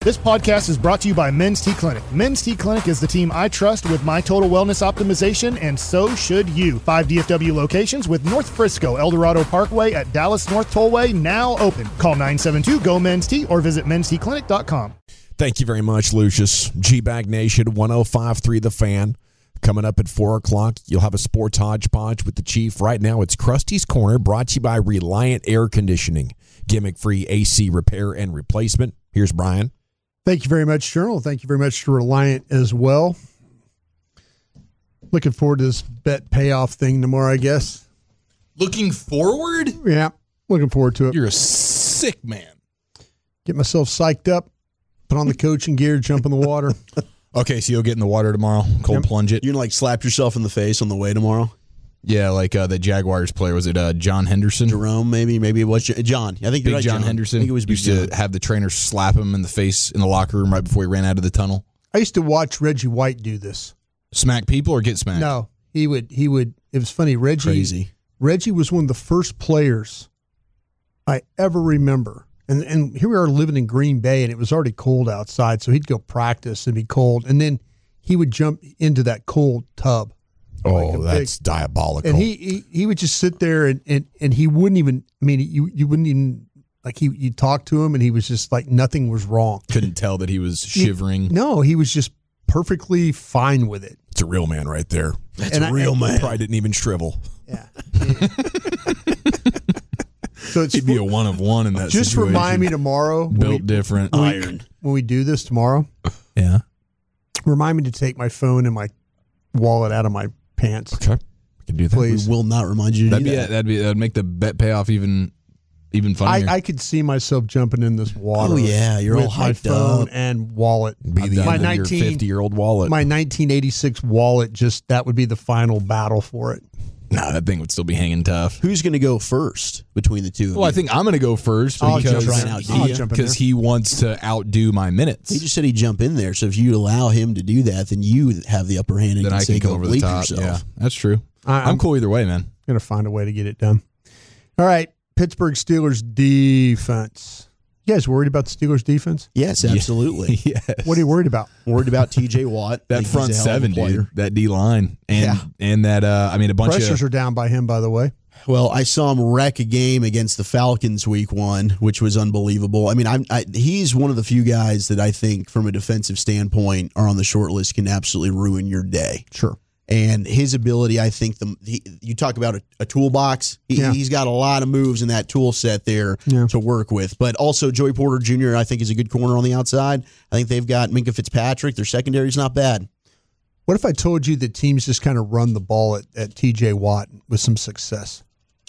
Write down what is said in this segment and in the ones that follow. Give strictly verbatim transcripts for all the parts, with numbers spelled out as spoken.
This podcast is brought to you by Men's T Clinic. Men's T Clinic is the team I trust with my total wellness optimization, and so should you. Five D F W locations with North Frisco, El Dorado Parkway at Dallas North Tollway now open. Call nine seven two, G O, men's T or visit men's t clinic dot com. Thank you very much, Lucius. G-Bag Nation, one oh five point three The Fan. Coming up at four o'clock, you'll have a sports hodgepodge with the Chief. Right now, it's Krusty's Corner, brought to you by Reliant Air Conditioning. Gimmick-free A C repair and replacement. Here's Brian. Thank you very much, Journal. Thank you very much to Reliant as well. Looking forward to this bet payoff thing tomorrow, I guess. Looking forward? Yeah, looking forward to it. You're a sick man. Get myself psyched up, put on the coaching gear, jump in the water. Okay, so you'll get in the water tomorrow, cold Yep. plunge it. You're going to like slap yourself in the face on the way tomorrow? Yeah, like uh, the Jaguars player. Was it uh, John Henderson? Jerome, maybe. Maybe it was John. I think you're Big right, John, John Henderson. I think it was Big used John. to have the trainer slap him in the face in the locker room right before he ran out of the tunnel. I used to watch Reggie White do this. Smack people or get smacked? No, he would. He would. It was funny. Reggie. Crazy. Reggie was one of the first players I ever remember. And and here we are living in Green Bay, and it was already cold outside, so he'd go practice and be cold, and then he would jump into that cold tub. Oh, Like a that's big- diabolical. And he, he he would just sit there and, and, and he wouldn't even, I mean, you you wouldn't even, like, he you talk to him and he was just like nothing was wrong. Couldn't tell that he was shivering. No, he was just perfectly fine with it. It's a real man right there. That's And a I- real and- man. Probably didn't even shrivel. Yeah. So it's He'd be a one of one in that just situation. remind me tomorrow when Built we, different. Iron. when we do this tomorrow, Yeah. remind me to take my phone and my wallet out of my pants. Okay. I can do that. Please. We will not remind you to That'd do be that. that'd be that'd make the bet payoff even even I, funnier. I could see myself jumping in this water. Oh, yeah, you're with all my hyped phone up. and wallet. Be I've the done end my of your nineteen fifty-year-old wallet. My nineteen eighty-six wallet, just that would be the final battle for it. nah, that thing would still be hanging tough. Who's going to go first between the two of Well, I you? think I'm going to go first I'll jump because in. I'll he, jump in because there. he wants to outdo my minutes. He just said he'd jump in there. So if you allow him to do that, then you have the upper hand and then can I say can go go over the bleep top. yourself. Yeah, that's true. I- I'm I'm- cool either way, man. Gonna find a way to get it done. All right, Pittsburgh Steelers defense. You guys worried about the Steelers defense? Yes, absolutely. yes. What are you worried about? Worried about T J Watt. That Think he's front a hell of a seven, player. dude. That D line, and Yeah. and that uh, I mean a bunch Pressures of are down by him, by the way. Well, I saw him wreck a game against the Falcons week one, which was unbelievable. I mean, I'm, I, he's one of the few guys that I think, from a defensive standpoint, are on the short list, can absolutely ruin your day. Sure. And his ability, I think, the he, you talk about a, a toolbox. He, Yeah. He's got a lot of moves in that tool set there Yeah. to work with. But also, Joey Porter Junior, I think, is a good corner on the outside. I think they've got Minka Fitzpatrick. Their secondary's not bad. What if I told you that teams just kind of run the ball at, at T J Watt with some success?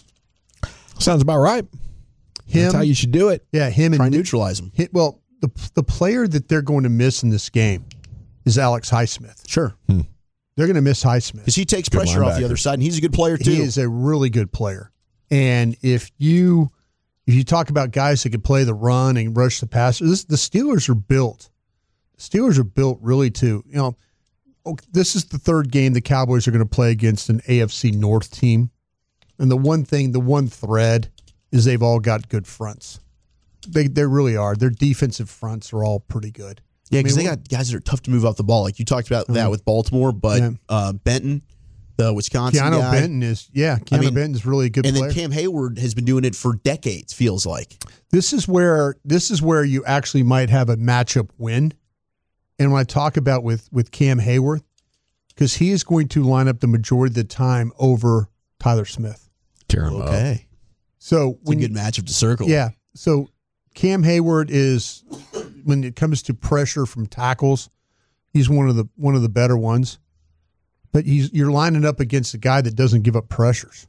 Sounds about right. Him, That's how you should do it. yeah, him Try and and neutralize him. hit, well, the the player that they're going to miss in this game is Alex Highsmith. Sure. They're going to miss Highsmith. Because he takes Good pressure off linebacker. the other side, and he's a good player, too. He is a really good player. And if you if you talk about guys that can play the run and rush the passer, this, the Steelers are built. The Steelers are built really to, you know, okay, this is the third game the Cowboys are going to play against an A F C North team. And the one thing, the one thread is they've all got good fronts. They they really are. Their defensive fronts are all pretty good. Yeah, because I mean, they got guys that are tough to move off the ball. Like you talked about that with Baltimore, but Yeah. uh, Benton, the Wisconsin Keanu guy. Benton is, yeah, Keanu I mean, Benton is really a good and player. then Cam Hayward has been doing it for decades, feels like. This is where this is where you actually might have a matchup win. And when I talk about with with Cam Hayward, because he is going to line up the majority of the time over Tyler Smith. Tear him up. Okay. So It's a when good you, matchup to circle. yeah, so Cam Hayward is, when it comes to pressure from tackles, he's one of the one of the better ones. But he's you're lining up against a guy that doesn't give up pressures.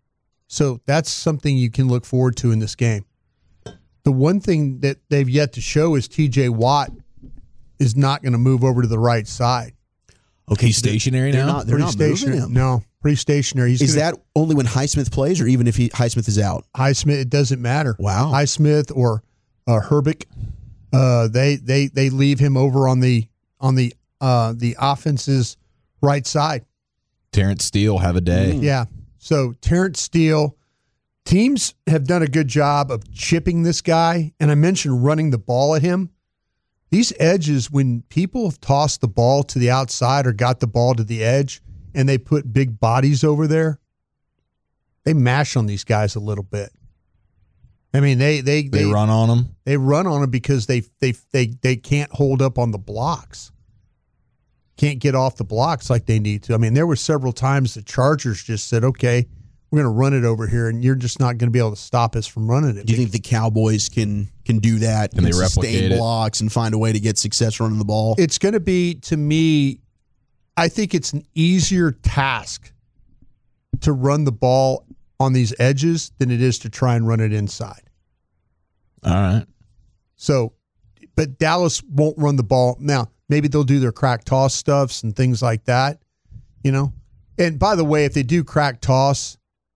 So that's something you can look forward to in this game. The one thing that they've yet to show is T J Watt is not going to move over to the right side. Okay. He's stationary They're now. not. They're Pretty not stationary. moving him. No, pretty stationary. He's Is gonna, that only when Highsmith plays, or even if he, Highsmith is out? Highsmith? It doesn't matter. Wow. Highsmith or uh, Herbick, uh, they they they leave him over on the on the uh, the offense's right side. Terrence Steele have a day. Yeah. So Terrence Steele, teams have done a good job of chipping this guy, and I mentioned running the ball at him. These edges, when people have tossed the ball to the outside or got the ball to the edge and they put big bodies over there, they mash on these guys a little bit. I mean, they they They, they, run on them. they run on them because they they they they can't hold up on the blocks. Can't get off the blocks like they need to. I mean, there were several times the Chargers just said, okay, we're going to run it over here, and you're just not going to be able to stop us from running it. Do you think the Cowboys can can do that Can they sustain replicate it? blocks and find a way to get success running the ball? It's going to be, to me, I think it's an easier task to run the ball on these edges than it is to try and run it inside. All right. So, but Dallas won't run the ball. Now, maybe they'll do their crack toss stuffs and things like that, you know. And by the way, if they do crack toss,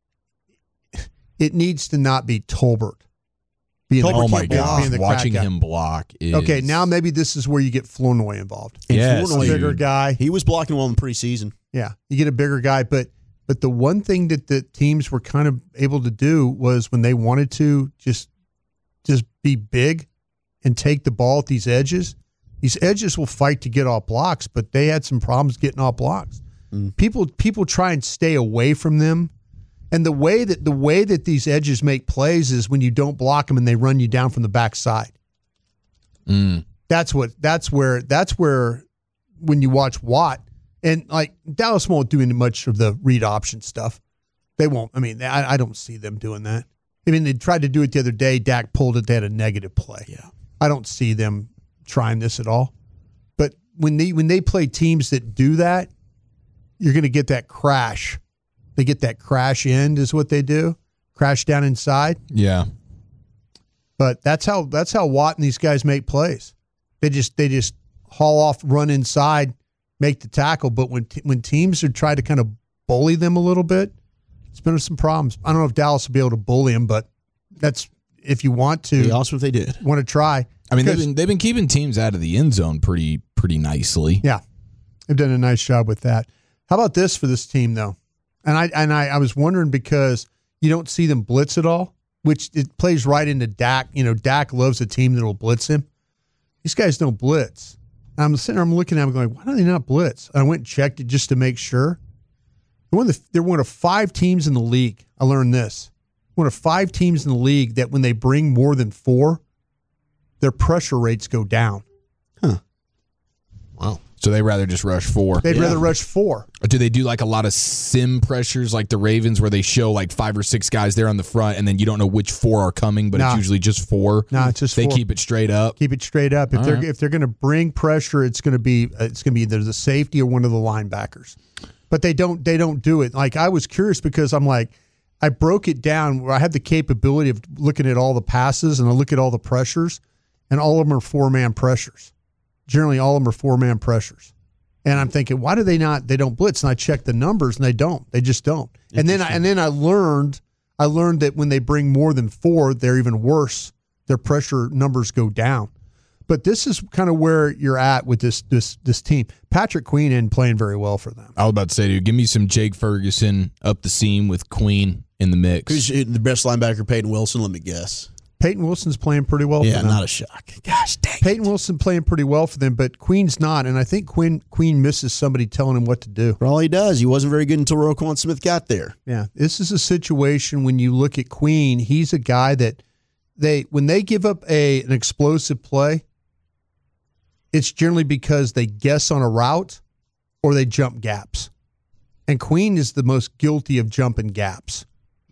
it needs to not be Tolbert. Being Tolbert Oh my can't block. gosh, the crack watching guy. him block is Okay, now maybe this is where you get Flournoy involved. And Yes, Flournoy, A bigger dude. guy. he was blocking well in the preseason. Yeah, you get a bigger guy, but but the one thing that the teams were kind of able to do was when they wanted to just just be big and take the ball at these edges. These edges will fight to get off blocks, but they had some problems getting off blocks. Mm. People people try and stay away from them, and the way that the way that these edges make plays is when you don't block them and they run you down from the backside. Mm. That's what. That's where. That's where. When you watch Watt and like Dallas won't do any much of the read option stuff. They won't. I mean, I, I don't see them doing that. I mean, they tried to do it the other day. Dak pulled it. They had a negative play. Yeah. I don't see them trying this at all. But when they when they play teams that do that, you're going to get that crash. They get that crash end is what they do. Crash down inside. Yeah. But that's how that's how Watt and these guys make plays. They just they just haul off, run inside, make the tackle. But when t- when teams are trying to kind of bully them a little bit, it's been some problems. I don't know if Dallas will be able to bully them, but that's if you want to Be awesome if they did. want to try. I mean, they've Because- been they've been keeping teams out of the end zone pretty pretty nicely. Yeah, they've done a nice job with that. How about this for this team though? And I and I, I was wondering because you don't see them blitz at all, which it plays right into Dak. You know, Dak loves a team that will blitz him. These guys don't blitz. And I'm sitting there, I'm looking at them going, why do they not blitz? I went and checked it just to make sure. They're one of, the, they're one of five teams in the league. I learned this. One of five teams in the league that when they bring more than four, their pressure rates go down. Wow. So they rather just rush four. They'd Yeah. rather rush four. Or do they do like a lot of sim pressures like the Ravens where they show like five or six guys there on the front and then you don't know which four are coming, but Nah. it's usually just four? No, it's just They four. keep it straight up. Keep it straight up. If All they're right. if they're going to bring pressure, it's going to be it's going to be either the safety or one of the linebackers. But they don't they don't do it. Like I was curious because I'm like I broke it down where I have the capability of looking at all the passes and I look at all the pressures, and all of them are four man pressures. Generally, all of them are four man pressures. And I'm thinking, why do they not? They don't blitz. And I checked the numbers, and they don't. They just don't. And then, I, and then I learned, I learned that when they bring more than four, they're even worse. Their pressure numbers go down. But this is kind of where you're at with this this this team. Patrick Queen isn't playing very well for them. I was about to say, dude, give me some Jake Ferguson up the seam with Queen in the mix. Who's the best linebacker, Peyton Wilson? Let me guess. Peyton Wilson's playing pretty well Yeah, for them. not a shock. Gosh dang. Peyton Wilson playing pretty well for them, but Queen's not. And I think Queen Queen misses somebody telling him what to do. For all he does, he wasn't very good until Roquan Smith got there. Yeah, this is a situation when you look at Queen, he's a guy that they when they give up a an explosive play, it's generally because they guess on a route or they jump gaps. And Queen is the most guilty of jumping gaps.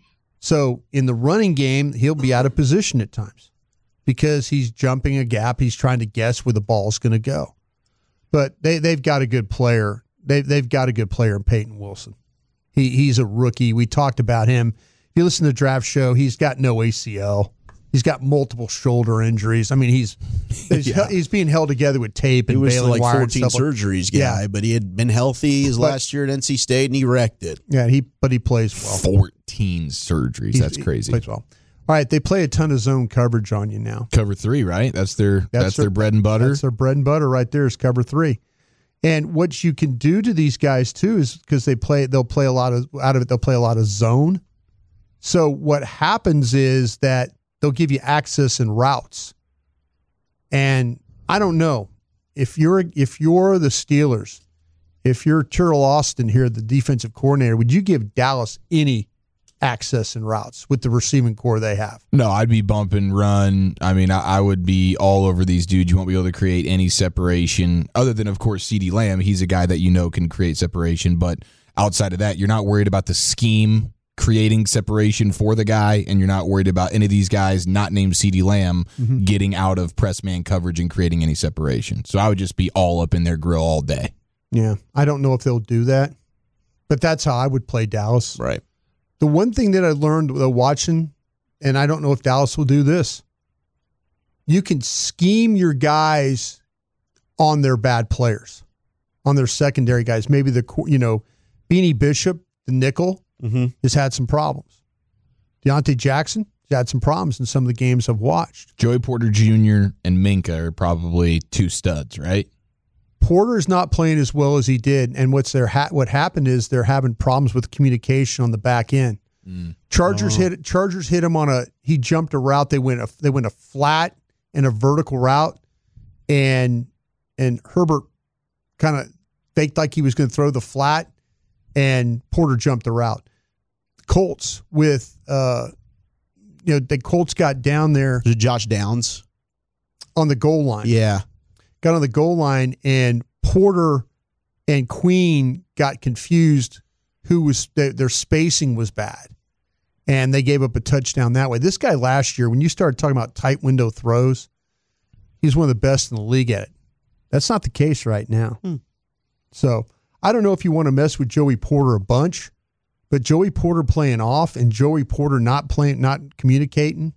So in the running game, he'll be out of position at times because he's jumping a gap. He's trying to guess where the ball's going to go. But they, they've got a good player. They, they've got a good player in Peyton Wilson. He He's a rookie. We talked about him. If you listen to the draft show, he's got no A C L. He's got multiple shoulder injuries. I mean, he's he's, Yeah. he's being held together with tape He and was the, baling like wire and fourteen stuff like- surgeries guy, Yeah. but he had been healthy his But- last year at N C State, and he wrecked it. Yeah, he but he plays well. fourteen surgeries. He's- That's crazy. He plays well. All right, they play a ton of zone coverage on you now. Cover three, right? That's their that's, their- their bread and butter. That's their bread and butter right there is cover three. And what you can do to these guys too is because they play, they'll play a lot of out of it. They'll play a lot of zone. So what happens is that they'll give you access and routes. And I don't know if you're if you're the Steelers, if you're Terrell Austin here, the defensive coordinator, would you give Dallas any access and routes with the receiving core they have? No, I'd be bump and run. I mean, I, I would be all over these dudes. You won't be able to create any separation other than, of course, CeeDee Lamb. He's a guy that you know can create separation, but outside of that, you're not worried about the scheme creating separation for the guy, and you're not worried about any of these guys not named CeeDee Lamb mm-hmm. getting out of press man coverage and creating any separation. So I would just be all up in their grill all day. Yeah, I don't know if they'll do that, but that's how I would play Dallas. Right. The one thing that I learned though watching, and I don't know if Dallas will do this, you can scheme your guys on their bad players, on their secondary guys. Maybe the, you know, Beanie Bishop, the nickel, mm-hmm. has had some problems. Deontay Jackson has had some problems in some of the games I've watched. Joey Porter Junior and Minka are probably two studs, right? Porter's not playing as well as he did, and what's their ha- what happened is they're having problems with communication on the back end. Mm. Chargers oh. hit Chargers hit him on a he jumped a route. They went a they went a flat and a vertical route, and and Herbert kind of faked like he was going to throw the flat, and Porter jumped the route. Colts with uh, you know the Colts got down there. Was it Josh Downs on the goal line? Yeah. Got on the goal line, and Porter and Queen got confused who was their, their spacing was bad, and they gave up a touchdown that way. This guy last year, when you started talking about tight window throws, he's one of the best in the league at it. That's not the case right now. Hmm. So I don't know if you want to mess with Joey Porter a bunch, but Joey Porter playing off and Joey Porter not playing, not communicating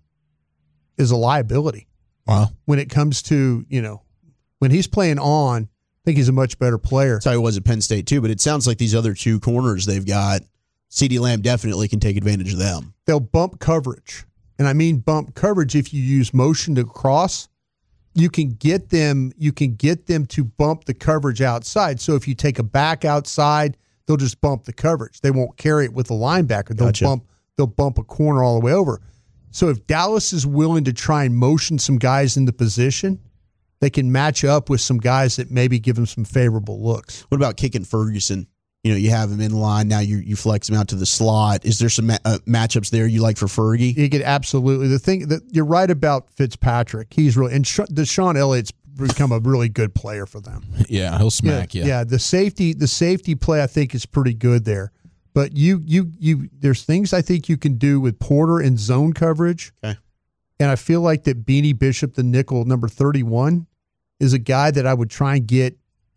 is a liability. Wow. When it comes to, you know, when he's playing on, I think he's a much better player. That's how he was at Penn State, too. But it sounds like these other two corners they've got, CeeDee Lamb definitely can take advantage of them. They'll bump coverage. And I mean bump coverage if you use motion to cross. You can get them, you can get them to bump the coverage outside. So if you take a back outside, they'll just bump the coverage. They won't carry it with the linebacker. They'll gotcha. bump, they'll bump a corner all the way over. So if Dallas is willing to try and motion some guys into position, they can match up with some guys that maybe give them some favorable looks. What about kicking Ferguson? You know, you have him in line, now you you flex him out to the slot. Is there some ma- uh, matchups there you like for Fergie? You could absolutely. The thing that you're right about Fitzpatrick. He's really, and Deshaun Elliott's become a really good player for them. Yeah, he'll smack yeah, you. Yeah, the safety, the safety play I think is pretty good there. But you you you there's things I think you can do with Porter in zone coverage. Okay. And I feel like that Beanie Bishop, the nickel, number thirty-one, is a guy that I would try and get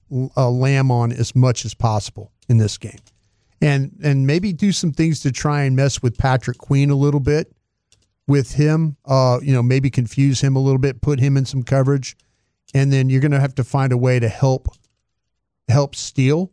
a Lamb on as much as possible in this game. And and maybe do some things to try and mess with Patrick Queen a little bit with him. Uh, you know, maybe confuse him a little bit, put him in some coverage. And then you're going to have to find a way to help help Steele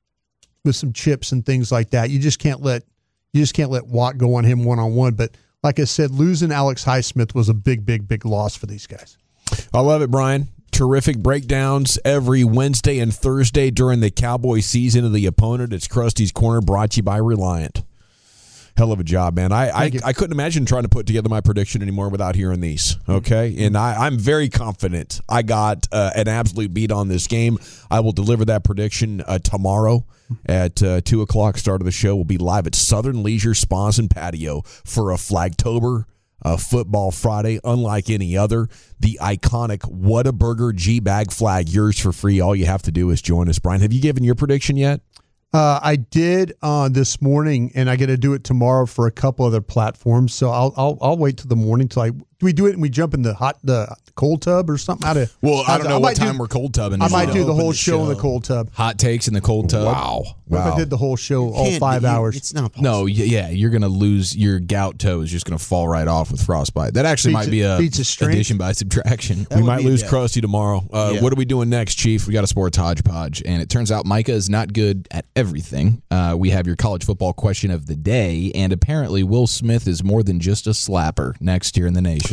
with some chips and things like that. You just can't let you just can't let Watt go on him one-on-one. But like I said, losing Alex Highsmith was a big, big, big loss for these guys. I love it, Brian. Terrific breakdowns every Wednesday and Thursday during the Cowboy season of the opponent. It's Krusty's Corner, brought to you by Reliant. Hell of a job, man. I I, I couldn't imagine trying to put together my prediction anymore without hearing these, okay? And I, I'm very confident I got uh, an absolute beat on this game. I will deliver that prediction uh, tomorrow at uh, two o'clock, start of the show. We'll be live at Southern Leisure Spas and Patio for a Flagtober Uh, Football Friday, unlike any other. The iconic Whataburger G-Bag flag, yours for free. All you have to do is join us. Brian, have you given your prediction yet? Uh, I did uh, this morning, and I got to do it tomorrow for a couple other platforms. So I'll I'll, I'll wait till the morning till I do we do it and we jump in the hot the cold tub or something. How to? Well, I don't know I what time do, we're cold tubbing. I might do the whole the show, show in the cold tub. Hot takes in the cold tub. Wow. What wow. if I did the whole show all Can't five be- hours? It's not possible. No, y- yeah, you're gonna lose your gout toe is just gonna fall right off with frostbite. That actually Beats might be it- a beats his strength. addition by subtraction. That we would might be a lose death. Krusty tomorrow. Uh, Yeah. What are we doing next, Chief? We got a sports hodgepodge, and it turns out Micah is not good at everything. Uh, we have your college football question of the day, and apparently Will Smith is more than just a slapper. Next year in the Nation.